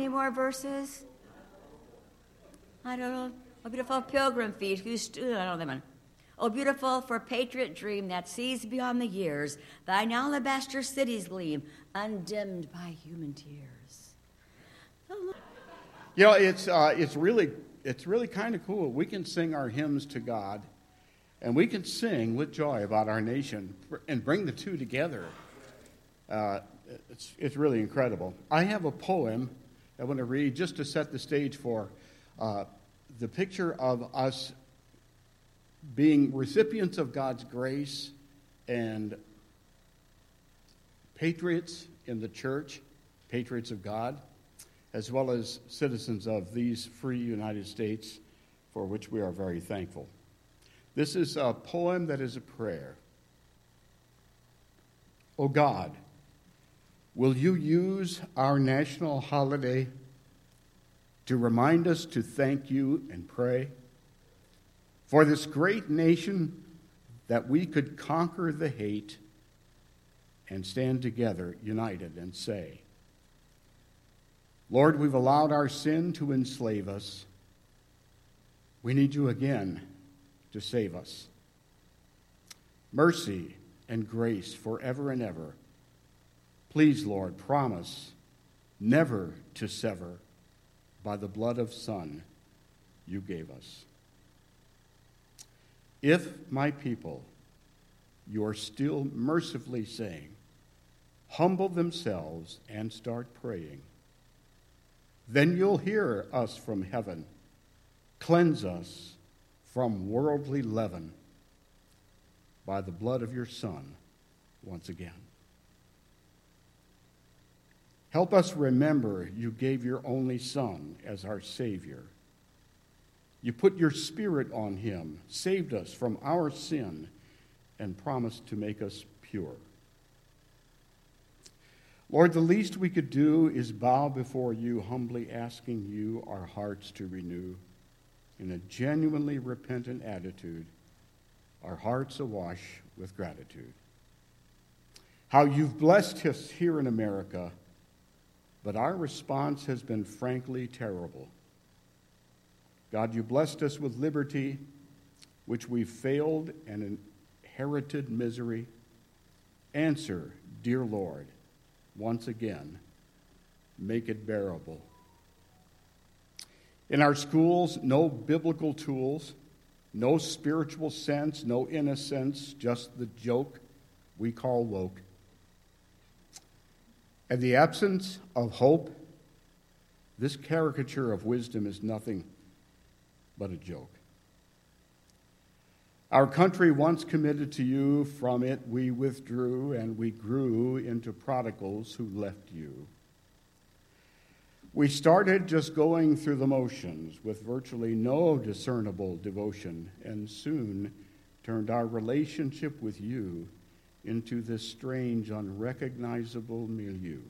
many more verses? I don't know. Oh, beautiful pilgrim feet, I don't know that one. Oh, beautiful for patriot dream that sees beyond the years, thine alabaster cities gleam, undimmed by human tears. You know, it's really kind of cool. We can sing our hymns to God, and we can sing with joy about our nation and bring the two together. It's really incredible. I have a poem I want to read just to set the stage for the picture of us being recipients of God's grace and patriots in the church, patriots of God, as well as citizens of these free United States, for which we are very thankful. This is a poem that is a prayer. O God, will you use our national holiday to remind us to thank you and pray for this great nation, that we could conquer the hate and stand together united and say, Lord, we've allowed our sin to enslave us. We need you again to save us. Mercy and grace forever and ever. Please, Lord, promise never to sever by the blood of Son you gave us. If my people, you are still mercifully saying, humble themselves and start praying, then you'll hear us from heaven, cleanse us from worldly leaven by the blood of your Son once again. Help us remember you gave your only Son as our Savior. You put your Spirit on him, saved us from our sin, and promised to make us pure. Lord, the least we could do is bow before you, humbly asking you our hearts to renew in a genuinely repentant attitude, our hearts awash with gratitude. How you've blessed us here in America, but our response has been frankly terrible. God, you blessed us with liberty, which we failed and inherited misery. Answer, dear Lord, once again, make it bearable. In our schools, no biblical tools, no spiritual sense, no innocence, just the joke we call woke. In the absence of hope, this caricature of wisdom is nothing but a joke. Our country once committed to you, from it we withdrew, and we grew into prodigals who left you. We started just going through the motions with virtually no discernible devotion, and soon turned our relationship with you into this strange, unrecognizable milieu.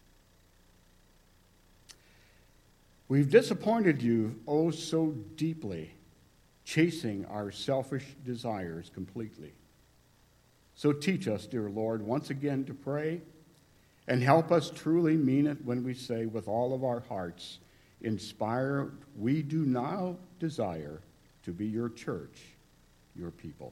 We've disappointed you oh so deeply, chasing our selfish desires completely. So teach us, dear Lord, once again to pray, and help us truly mean it when we say with all of our hearts, inspired, we do now desire to be your church, your people.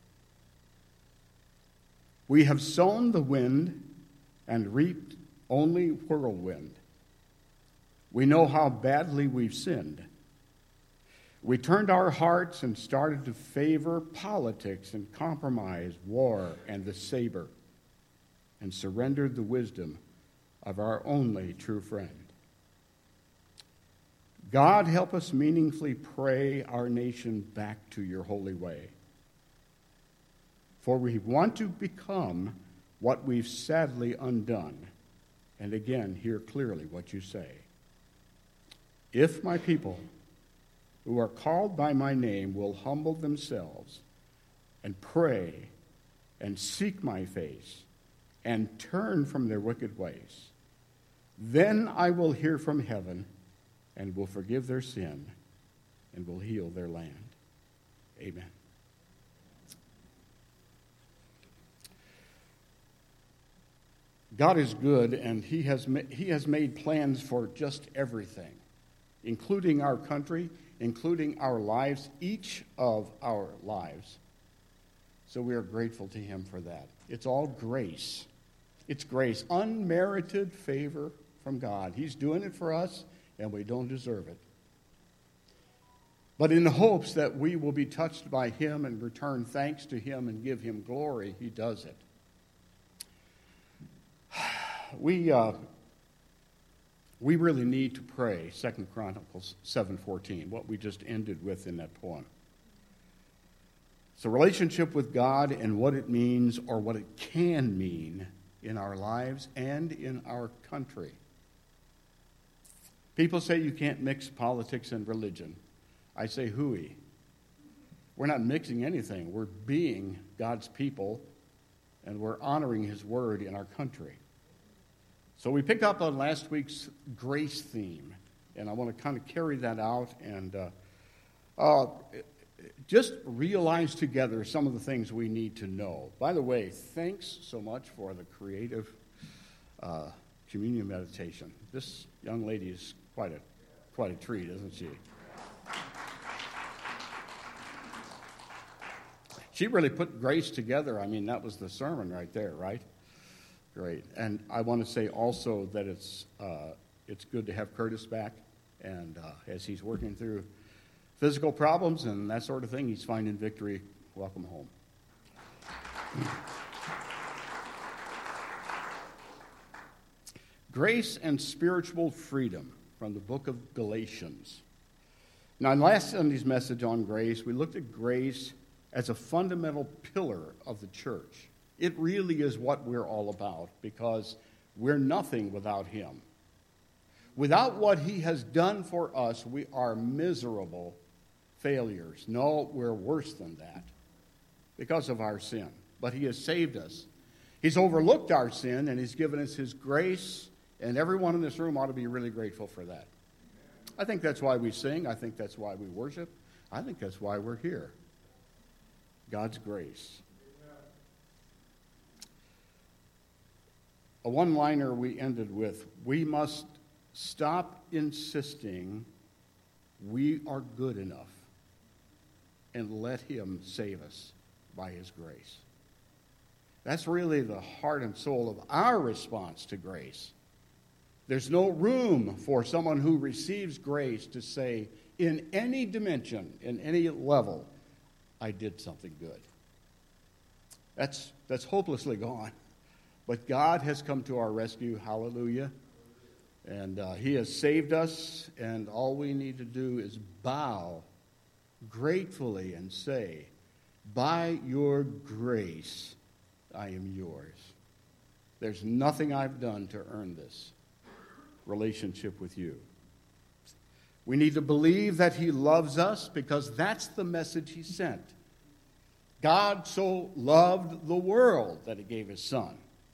We have sown the wind and reaped only whirlwind. We know how badly we've sinned. We turned our hearts and started to favor politics and compromise, war, and the saber, and surrendered the wisdom of our only true friend. God, help us meaningfully pray our nation back to your holy way. For we want to become what we've sadly undone. And again, hear clearly what you say. If my people who are called by my name will humble themselves and pray and seek my face and turn from their wicked ways, then I will hear from heaven and will forgive their sin and will heal their land. Amen. God is good, and He has made plans for just everything, including our country, including our lives, each of our lives. So we are grateful to Him for that. It's all grace. It's grace, unmerited favor from God. He's doing it for us, and we don't deserve it. But in the hopes that we will be touched by Him and return thanks to Him and give Him glory, He does it. We really need to pray 2 Chronicles 7:14, what we just ended with in that poem. It's a relationship with God and what it means or what it can mean in our lives and in our country. People say you can't mix politics and religion. I say hooey. We're not mixing anything. We're being God's people, and we're honoring His word in our country. So we picked up on last week's grace theme, and I want to kind of carry that out and just realize together some of the things we need to know. By the way, thanks so much for the creative communion meditation. This young lady is quite a treat, isn't she? She really put grace together. I mean, that was the sermon right there, right? Great. And I want to say also that it's good to have Curtis back, and as he's working through physical problems and that sort of thing, he's finding victory. Welcome home. Grace and spiritual freedom from the book of Galatians. Now, in last Sunday's message on grace, we looked at grace as a fundamental pillar of the church. It really is what we're all about, because we're nothing without Him. Without what He has done for us, we are miserable failures. No, we're worse than that because of our sin. But He has saved us. He's overlooked our sin, and He's given us His grace, and everyone in this room ought to be really grateful for that. I think that's why we sing. I think that's why we worship. I think that's why we're here. God's grace. A one-liner we ended with: we must stop insisting we are good enough and let Him save us by His grace. That's really the heart and soul of our response to grace. There's no room for someone who receives grace to say, in any dimension, in any level, I did something good. That's hopelessly gone. But God has come to our rescue, hallelujah. And He has saved us, and all we need to do is bow gratefully and say, by your grace, I am yours. There's nothing I've done to earn this relationship with you. We need to believe that He loves us, because that's the message He sent. God so loved the world that He gave His Son.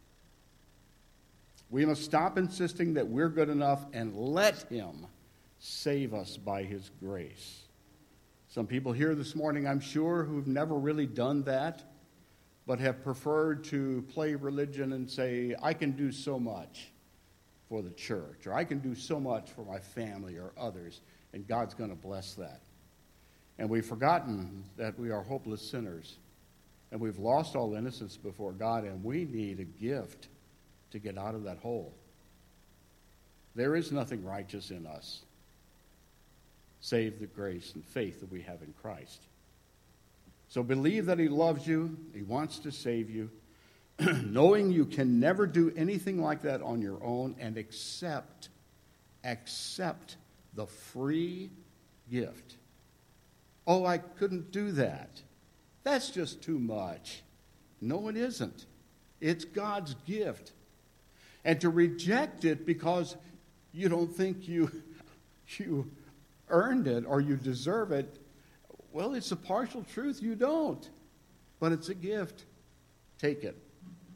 We must stop insisting that we're good enough and let Him save us by His grace. Some people here this morning, I'm sure, who've never really done that, but have preferred to play religion and say, I can do so much for the church, or I can do so much for my family or others, and God's going to bless that. And we've forgotten that we are hopeless sinners, and we've lost all innocence before God, and we need a gift to get out of that hole. There is nothing righteous in us, save the grace and faith that we have in Christ. So believe that He loves you, He wants to save you, knowing you can never do anything like that on your own, and accept the free gift. Oh, I couldn't do that. That's just too much. No, it isn't. It's God's gift. And to reject it because you don't think you earned it or you deserve it, well, it's a partial truth. You don't. But it's a gift. Take it.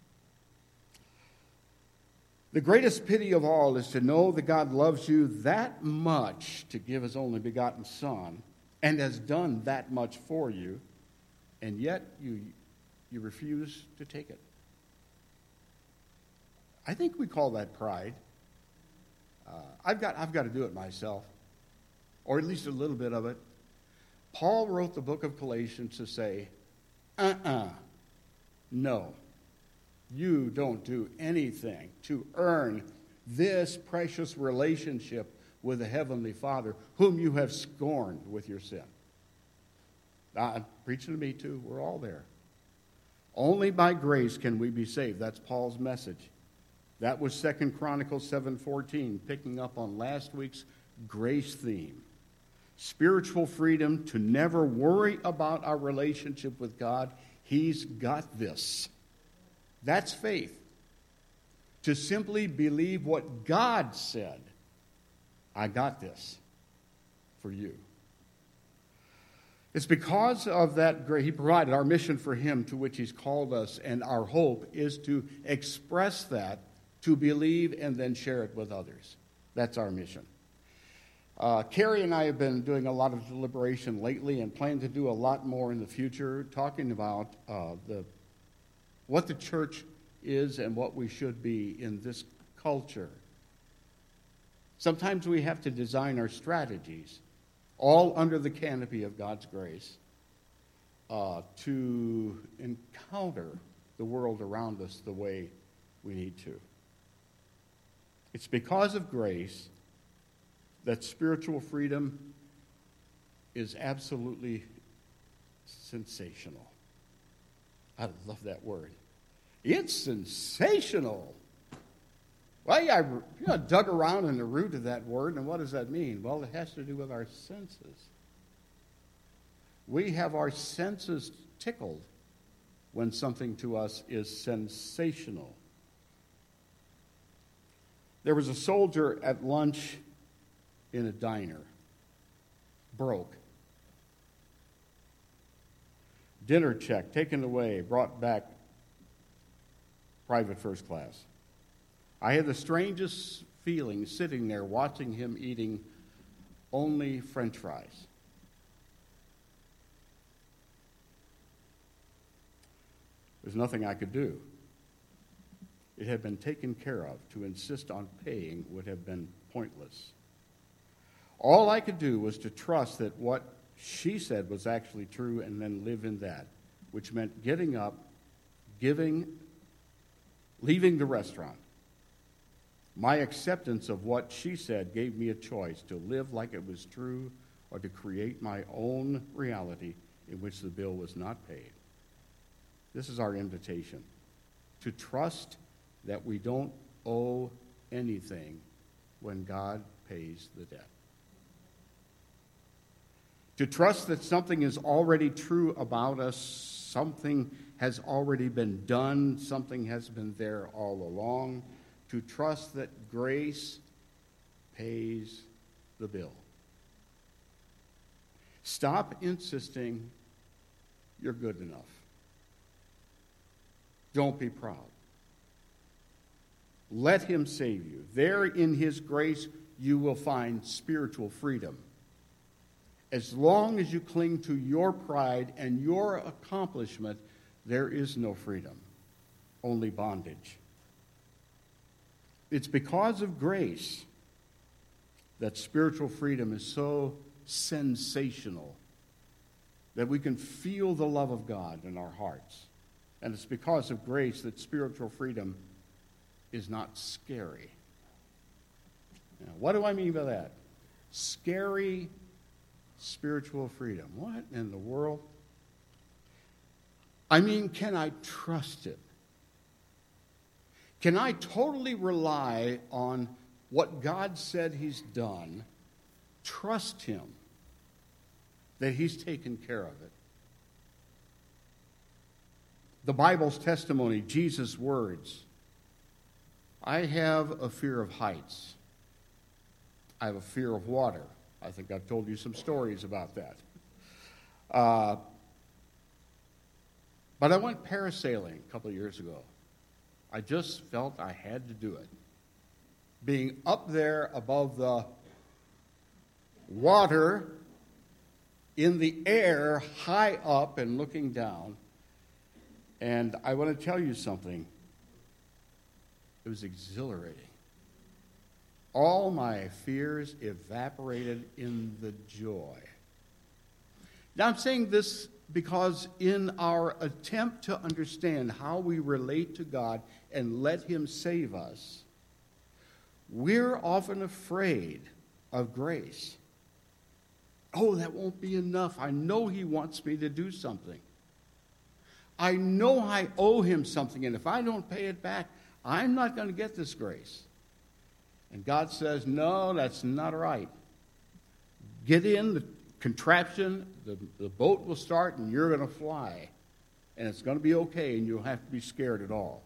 The greatest pity of all is to know that God loves you that much to give His only begotten Son, and has done that much for you, and yet you refuse to take it. I think we call that pride. I've got to do it myself, or at least a little bit of it. Paul wrote the book of Galatians to say, no, you don't do anything to earn this precious relationship with the Heavenly Father, whom you have scorned with your sin. I'm preaching to me too. We're all there. Only by grace can we be saved. That's Paul's message. That was 2 Chronicles 7:14, picking up on last week's grace theme. Spiritual freedom to never worry about our relationship with God. He's got this. That's faith. To simply believe what God said. I got this for you. It's because of that grace he provided our mission for him to which he's called us, and our hope is to express that, to believe, and then share it with others. That's our mission. Carrie and I have been doing a lot of deliberation lately and plan to do a lot more in the future, talking about what the church is and what we should be in this culture. Sometimes we have to design our strategies, all under the canopy of God's grace, to encounter the world around us the way we need to. It's because of grace that spiritual freedom is absolutely sensational. I love that word. It's sensational. Well, I dug around in the root of that word, and what does that mean? Well, it has to do with our senses. We have our senses tickled when something to us is sensational. There was a soldier at lunch in a diner, broke. Dinner check, taken away, brought back private first class. I had the strangest feeling sitting there watching him eating only French fries. There's nothing I could do. It had been taken care of. To insist on paying would have been pointless. All I could do was to trust that what she said was actually true and then live in that, which meant getting up, leaving the restaurant. My acceptance of what she said gave me a choice to live like it was true or to create my own reality in which the bill was not paid. This is our invitation, to trust that we don't owe anything when God pays the debt. To trust that something is already true about us, something has already been done, something has been there all along. To trust that grace pays the bill. Stop insisting you're good enough. Don't be proud. Let him save you. There in his grace, you will find spiritual freedom. As long as you cling to your pride and your accomplishment, there is no freedom, only bondage. It's because of grace that spiritual freedom is so sensational that we can feel the love of God in our hearts. And it's because of grace that spiritual freedom is not scary. Now, what do I mean by that? Scary spiritual freedom. What in the world? I mean, can I trust it? Can I totally rely on what God said he's done, trust him that he's taken care of it? The Bible's testimony, Jesus' words. I have a fear of heights. I have a fear of water. I think I've told you some stories about that. But I went parasailing a couple of years ago. I just felt I had to do it. Being up there above the water, in the air, high up and looking down. And I want to tell you something. It was exhilarating. All my fears evaporated in the joy. Now, I'm saying this because in our attempt to understand how we relate to God and let Him save us, we're often afraid of grace. Oh, that won't be enough. I know He wants me to do something. I know I owe Him something, and if I don't pay it back, I'm not going to get this grace. And God says, no, that's not right. Get in the contraption, the boat will start, and you're going to fly. And it's going to be okay, and you don't have to be scared at all.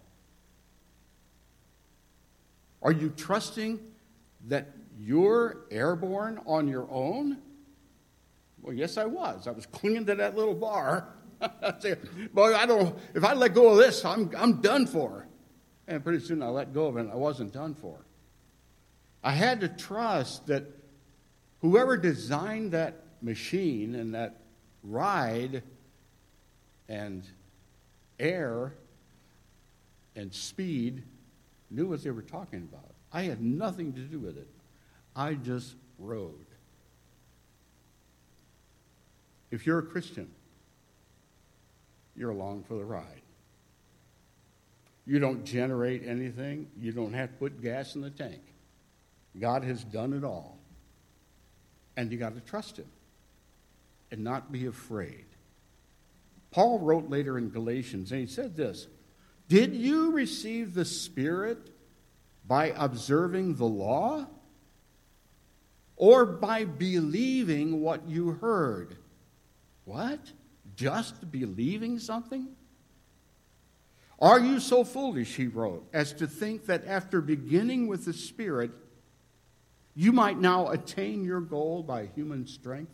Are you trusting that you're airborne on your own? Well, yes, I was. I was clinging to that little bar. I say, boy, if I let go of this, I'm done for. And pretty soon I let go of it, and I wasn't done for. I had to trust that whoever designed that machine and that ride and air and speed knew what they were talking about. I had nothing to do with it. I just rode. If you're a Christian, you're along for the ride. You don't generate anything. You don't have to put gas in the tank. God has done it all. And you got to trust Him and not be afraid. Paul wrote later in Galatians, and he said this, did you receive the Spirit by observing the law or by believing what you heard? What? Just believing something? Are you so foolish, he wrote, as to think that after beginning with the Spirit, you might now attain your goal by human strength?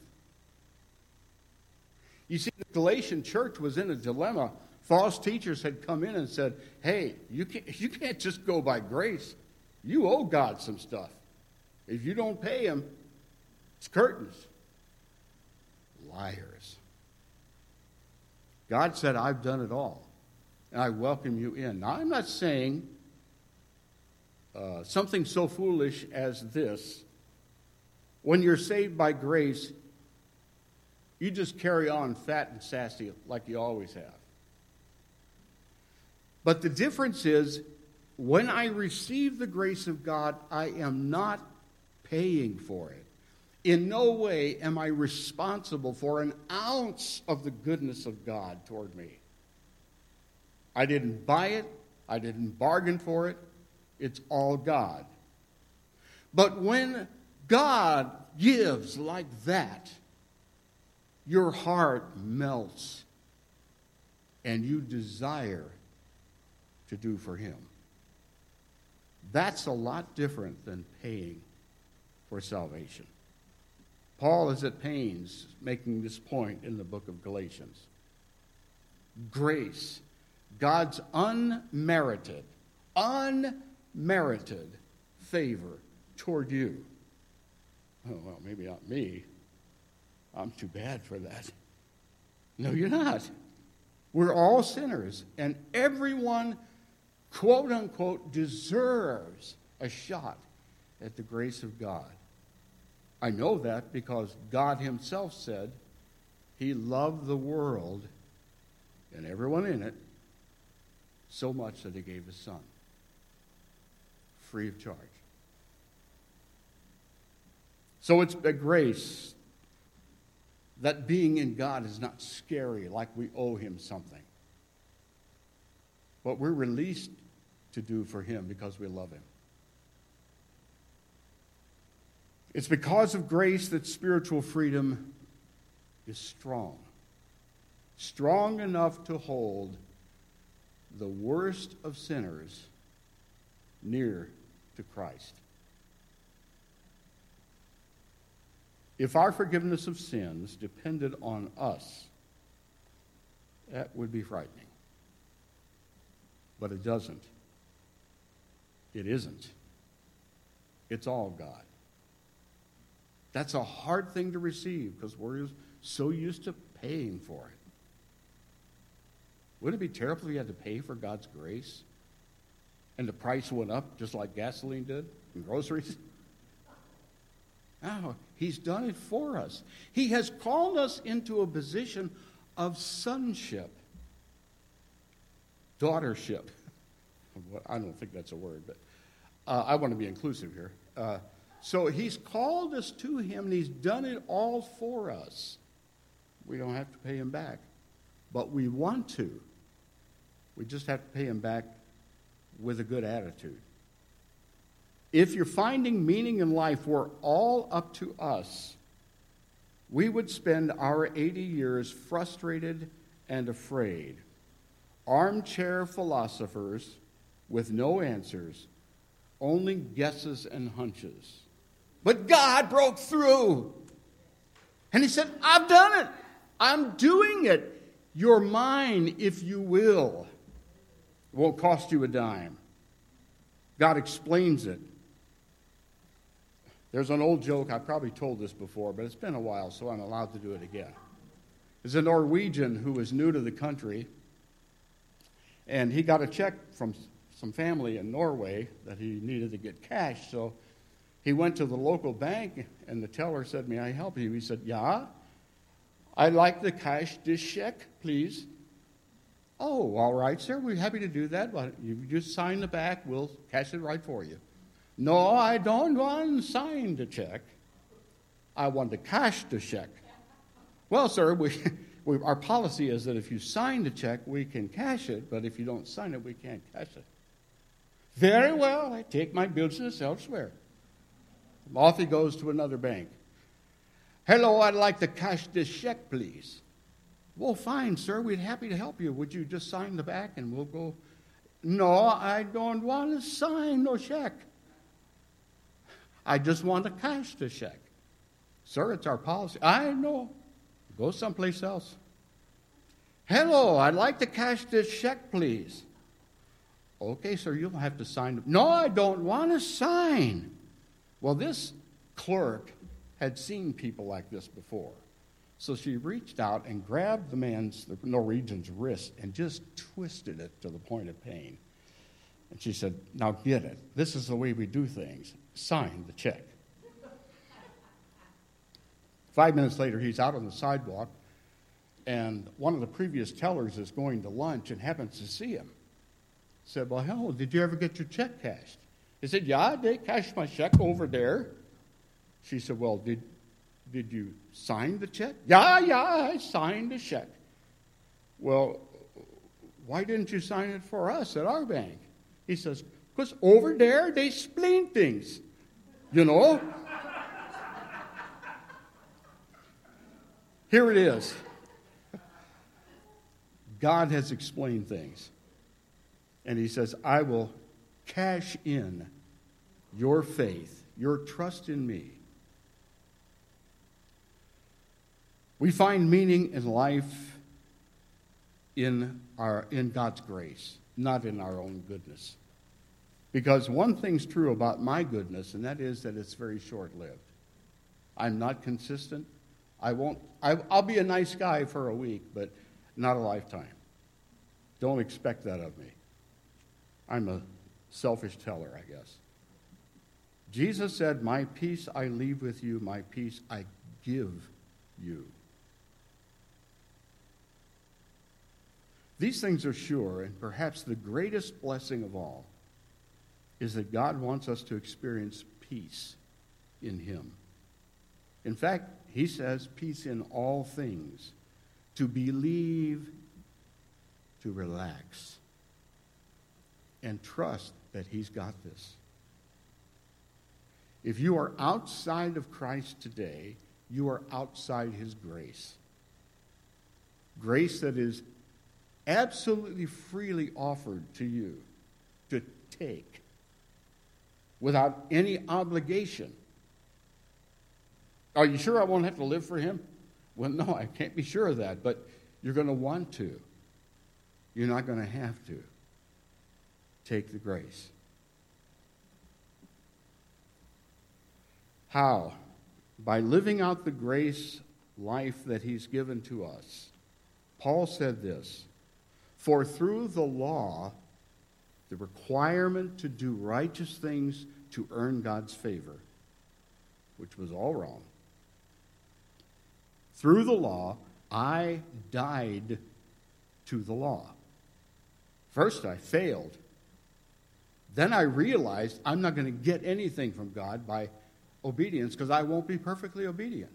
You see, the Galatian church was in a dilemma. False teachers had come in and said, hey, you can't just go by grace. You owe God some stuff. If you don't pay Him, it's curtains. Liars. God said, I've done it all, and I welcome you in. Now, I'm not saying something so foolish as this. When you're saved by grace, you just carry on fat and sassy like you always have. But the difference is, when I receive the grace of God, I am not paying for it. In no way am I responsible for an ounce of the goodness of God toward me. I didn't buy it. I didn't bargain for it. It's all God. But when God gives like that, your heart melts and you desire to do for Him. That's a lot different than paying for salvation. Paul is at pains making this point in the book of Galatians. Grace, God's unmerited favor toward you. Oh, well, maybe not me. I'm too bad for that. No, you're not. We're all sinners, and everyone, quote unquote, deserves a shot at the grace of God. I know that because God Himself said He loved the world and everyone in it so much that He gave His Son free of charge. So it's a grace that being in God is not scary like we owe Him something. But we're released to do for Him because we love Him. It's because of grace that spiritual freedom is strong. Strong enough to hold the worst of sinners near to Christ. If our forgiveness of sins depended on us, that would be frightening. But it doesn't. It isn't. It's all God. That's a hard thing to receive because we're so used to paying for it. Wouldn't it be terrible if you had to pay for God's grace? and the price went up just like gasoline did in groceries? No, he's done it for us. He has called us into a position of sonship, daughtership. I don't think that's a word, but I want to be inclusive here. So he's called us to him, and he's done it all for us. We don't have to pay him back, but we want to. We just have to pay him back with a good attitude. If you're finding meaning in life were all up to us, we would spend our 80 years frustrated and afraid, armchair philosophers with no answers, only guesses and hunches. But God broke through. And he said, I've done it. I'm doing it. You're mine if you will. It won't cost you a dime. God explains it. There's an old joke, I've probably told this before, but it's been a while, so I'm allowed to do it again. There's a Norwegian who was new to the country, and he got a check from some family in Norway that he needed to get cash, so he went to the local bank, and the teller said, "May I help you?" He said, "Yeah, I'd like to cash this check, please." "Oh, all right, sir, we're happy to do that, but you just sign the back, we'll cash it right for you." "No, I don't want to sign the check. I want to cash the check." "Well, sir, our policy is that if you sign the check, we can cash it, but if you don't sign it, we can't cash it." "Very well, I take my business elsewhere." Off he goes to another bank. "Hello, I'd like to cash this check, please." "Well, fine, sir, we'd happy to help you. Would you just sign the back and we'll go?" "No, I don't want to sign no check. I just want to cash the check." "Sir, it's our policy." "I know. Go someplace else." "Hello, I'd like to cash this check, please." "Okay, sir, you'll have to sign." "No, I don't want to sign." Well, this clerk had seen people like this before. So she reached out and grabbed the Norwegian's wrist and just twisted it to the point of pain. And she said, "Now get it. This is the way we do things. Sign the check." 5 minutes later, he's out on the sidewalk, and one of the previous tellers is going to lunch and happens to see him. Said, "Well, hello, did you ever get your check cashed?" He said, "Yeah, they cashed my check over there." She said, "Well, did you sign the check?" Yeah, I signed the check." "Well, why didn't you sign it for us at our bank?" He says, "Because over there they spleen things, you know." Here it is. God has explained things. And he says, "I will cash in your faith, your trust in me." We find meaning in life in God's grace, not in our own goodness. Because one thing's true about my goodness, and that is that it's very short-lived. I'm not consistent. I'll be a nice guy for a week, but not a lifetime. Don't expect that of me. I'm a selfish teller, I guess. Jesus said, "My peace I leave with you, my peace I give you." These things are sure, and perhaps the greatest blessing of all is that God wants us to experience peace in him. In fact, he says peace in all things, to believe, to relax, and trust that he's got this. If you are outside of Christ today, you are outside his grace. Grace that is absolutely freely offered to you to take without any obligation. Are you sure I won't have to live for him? Well, no, I can't be sure of that, but you're going to want to. You're not going to have to. Take the grace. How? By living out the grace life that he's given to us. Paul said this, "For through the law the requirement to do righteous things to earn God's favor, which was all wrong. Through the law, I died to the law. First, I failed. Then I realized I'm not going to get anything from God by obedience because I won't be perfectly obedient.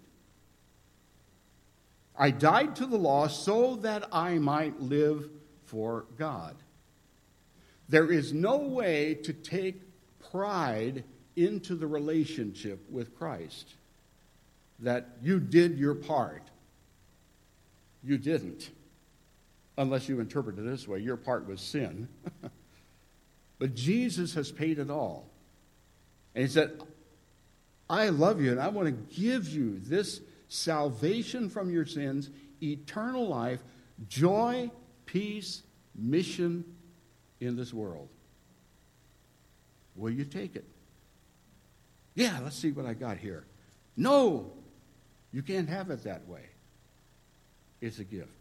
I died to the law so that I might live for God. There is no way to take pride into the relationship with Christ that you did your part. You didn't. Unless you interpret it this way, your part was sin. But Jesus has paid it all. And he said, I love you and I want to give you this salvation from your sins, eternal life, joy, peace, mission in this world. Will you take it? Yeah, let's see what I got here. No, you can't have it that way. It's a gift.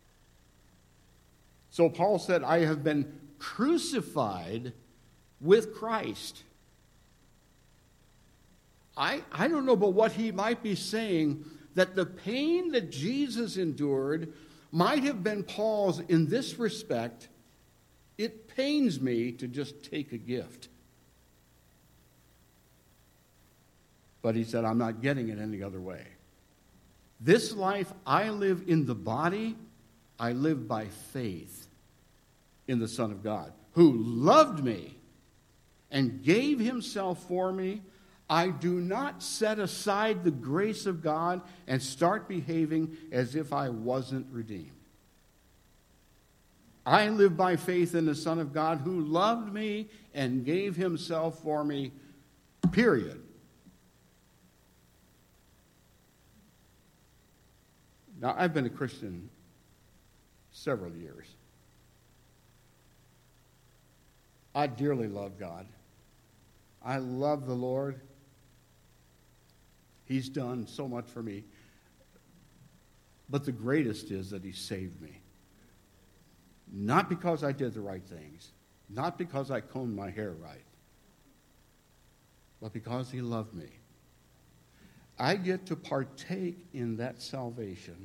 So Paul said, I have been crucified with Christ. I don't know but what he might be saying, that the pain that Jesus endured might have been Paul's in this respect. It pains me to just take a gift. But he said, I'm not getting it any other way. This life I live in the body, I live by faith in the Son of God, who loved me and gave himself for me. I do not set aside the grace of God and start behaving as if I wasn't redeemed. I live by faith in the Son of God who loved me and gave himself for me, period. Now, I've been a Christian several years. I dearly love God. I love the Lord. He's done so much for me. But the greatest is that he saved me. Not because I did the right things, not because I combed my hair right, but because he loved me. I get to partake in that salvation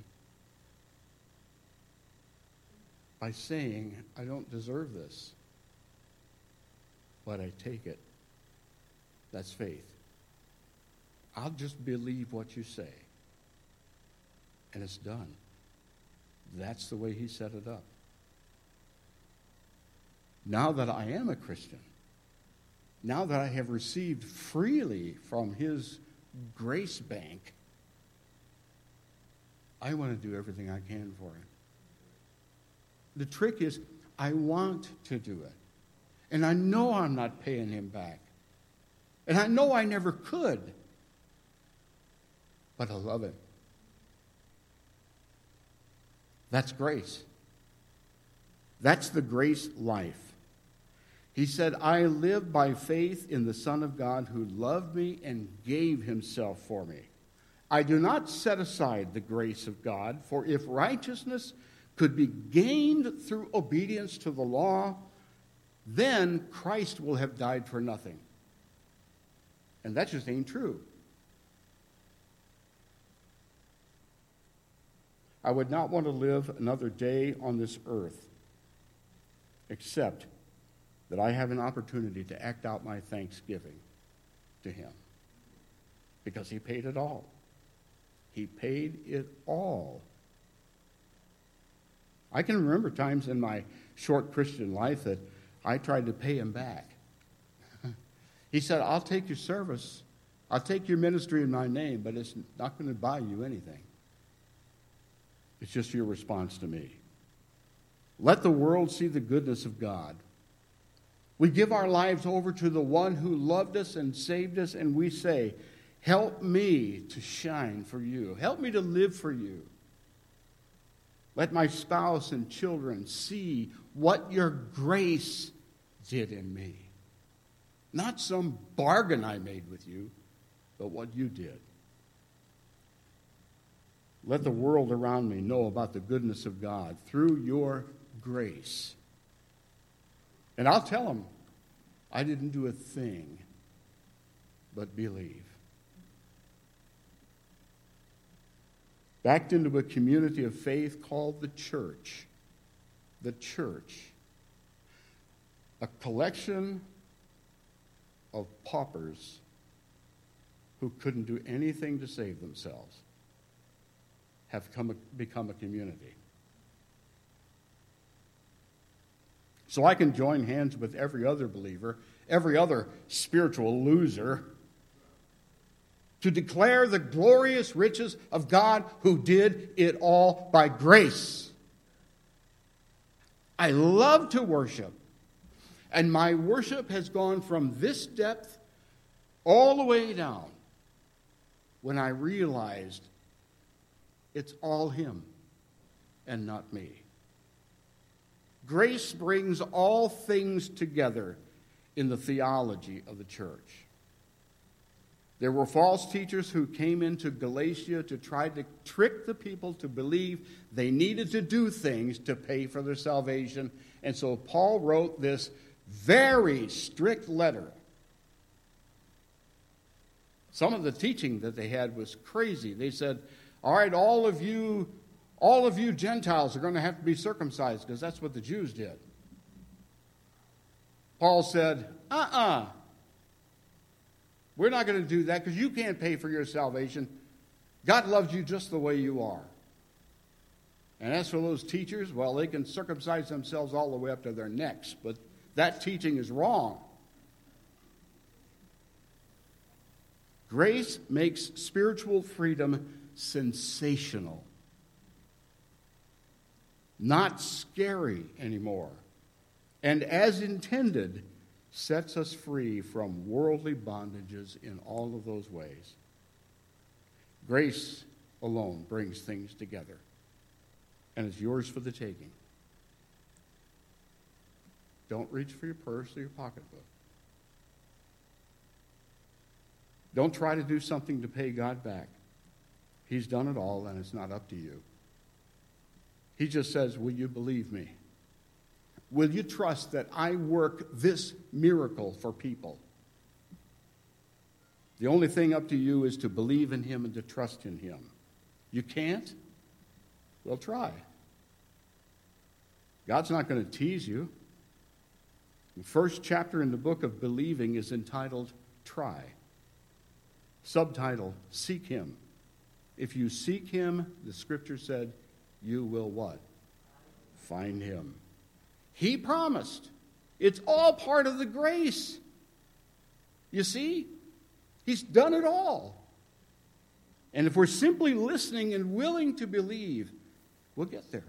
by saying, I don't deserve this, but I take it. That's faith. I'll just believe what you say. And it's done. That's the way he set it up. Now that I am a Christian, now that I have received freely from his grace bank, I want to do everything I can for him. The trick is, I want to do it. And I know I'm not paying him back. And I know I never could. But I love him. That's grace. That's the grace life. He said, I live by faith in the Son of God who loved me and gave himself for me. I do not set aside the grace of God, for if righteousness could be gained through obedience to the law, then Christ will have died for nothing. And that just ain't true. I would not want to live another day on this earth except that I have an opportunity to act out my thanksgiving to him. Because he paid it all. He paid it all. I can remember times in my short Christian life that I tried to pay him back. He said, I'll take your service, I'll take your ministry in my name, but it's not going to buy you anything. It's just your response to me. Let the world see the goodness of God. We give our lives over to the one who loved us and saved us, and we say, help me to shine for you. Help me to live for you. Let my spouse and children see what your grace did in me. Not some bargain I made with you, but what you did. Let the world around me know about the goodness of God through your grace. And I'll tell them, I didn't do a thing but believe. Backed into a community of faith called the church. The church. A collection of paupers who couldn't do anything to save themselves have become a community. So I can join hands with every other believer, every other spiritual loser, to declare the glorious riches of God who did it all by grace. I love to worship, and my worship has gone from this depth all the way down when I realized it's all Him and not me. Grace brings all things together in the theology of the church. There were false teachers who came into Galatia to try to trick the people to believe they needed to do things to pay for their salvation. And so Paul wrote this very strict letter. Some of the teaching that they had was crazy. They said, all right, all of you Gentiles are going to have to be circumcised because that's what the Jews did. Paul said, we're not going to do that because you can't pay for your salvation. God loves you just the way you are. And as for those teachers, well, they can circumcise themselves all the way up to their necks, but that teaching is wrong. Grace makes spiritual freedom sensational, not scary anymore, and as intended, sets us free from worldly bondages in all of those ways. Grace alone brings things together, and it's yours for the taking. Don't reach for your purse or your pocketbook. Don't try to do something to pay God back. He's done it all, and it's not up to you. He just says, will you believe me? Will you trust that I work this miracle for people? The only thing up to you is to believe in Him and to trust in Him. You can't? Well, try. God's not going to tease you. The first chapter in the book of believing is entitled Try. Subtitle, Seek Him. If you seek Him, the Scripture said, you will what? Find Him. He promised. It's all part of the grace. You see? He's done it all. And if we're simply listening and willing to believe, we'll get there.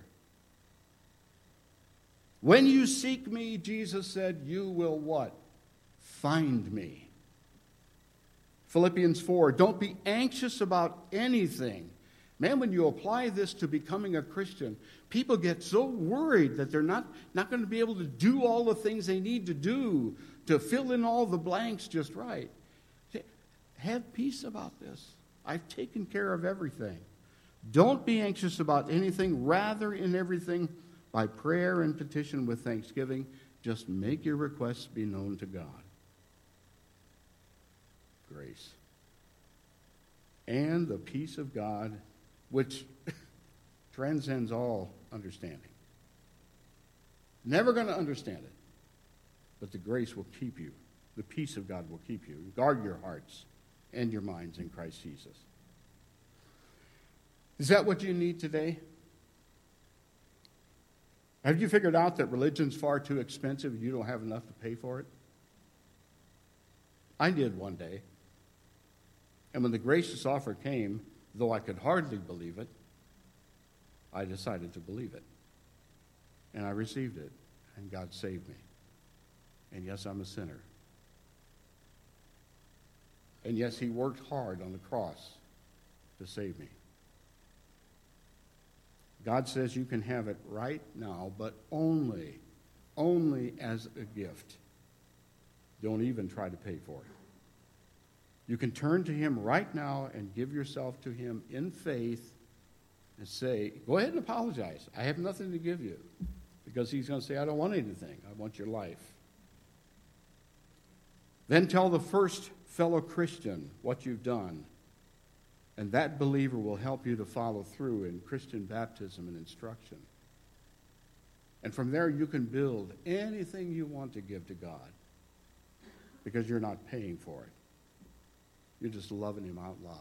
When you seek me, Jesus said, you will what? Find me. Philippians 4, don't be anxious about anything. Man, when you apply this to becoming a Christian, people get so worried that they're not going to be able to do all the things they need to do to fill in all the blanks just right. Have peace about this. I've taken care of everything. Don't be anxious about anything. Rather, in everything, by prayer and petition with thanksgiving, just make your requests be known to God. Grace. And the peace of God, which transcends all understanding. Never going to understand it, but the grace will keep you. The peace of God will keep you. Guard your hearts and your minds in Christ Jesus. Is that what you need today? Have you figured out that religion's far too expensive and you don't have enough to pay for it? I did one day. And when the gracious offer came, though I could hardly believe it, I decided to believe it. And I received it, and God saved me. And yes, I'm a sinner. And yes, He worked hard on the cross to save me. God says you can have it right now, but only as a gift. Don't even try to pay for it. You can turn to Him right now and give yourself to Him in faith and say, go ahead and apologize. I have nothing to give you. Because He's going to say, I don't want anything. I want your life. Then tell the first fellow Christian what you've done, and that believer will help you to follow through in Christian baptism and instruction. And from there you can build anything you want to give to God, because you're not paying for it. You're just loving him out loud.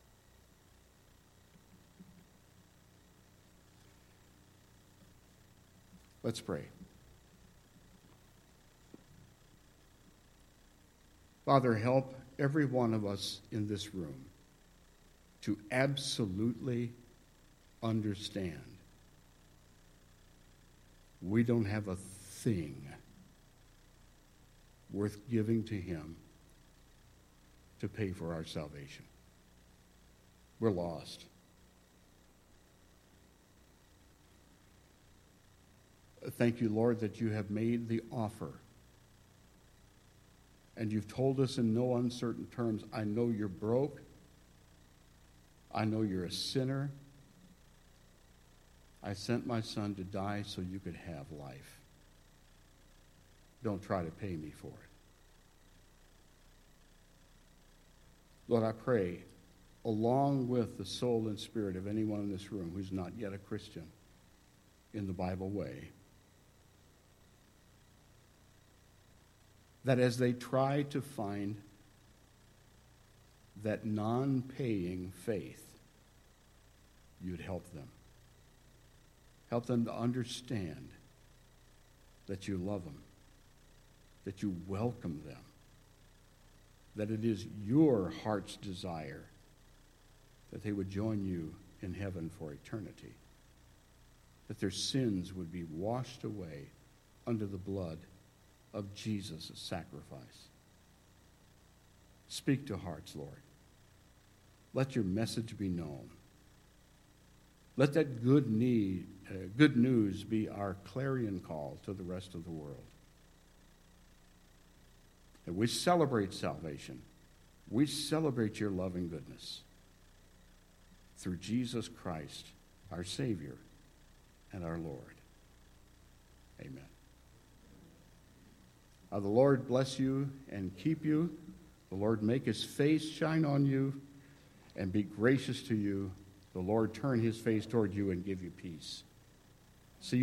Let's pray. Father, help every one of us in this room to absolutely understand we don't have a thing worth giving to him to pay for our salvation. We're lost. Thank you, Lord, that you have made the offer. And you've told us in no uncertain terms, I know you're broke. I know you're a sinner. I sent my son to die so you could have life. Don't try to pay me for it. Lord, I pray, along with the soul and spirit of anyone in this room who's not yet a Christian in the Bible way, that as they try to find that non-paying faith, you'd help them. Help them to understand that you love them, that you welcome them, that it is your heart's desire that they would join you in heaven for eternity, that their sins would be washed away under the blood of Jesus' sacrifice. Speak to hearts, Lord. Let your message be known. Let that good news be our clarion call to the rest of the world. And we celebrate salvation. We celebrate your loving goodness through Jesus Christ, our Savior and our Lord. Amen. The Lord bless you and keep you. The Lord make his face shine on you and be gracious to you. The Lord turn his face toward you and give you peace.